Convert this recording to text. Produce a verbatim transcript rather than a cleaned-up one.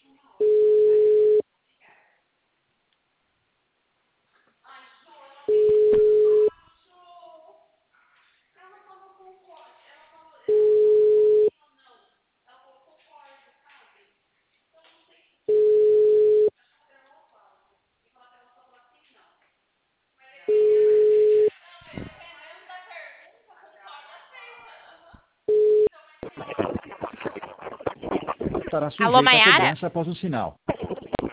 Estará Alô, sujeito a Maiara? cobrança após o sinal.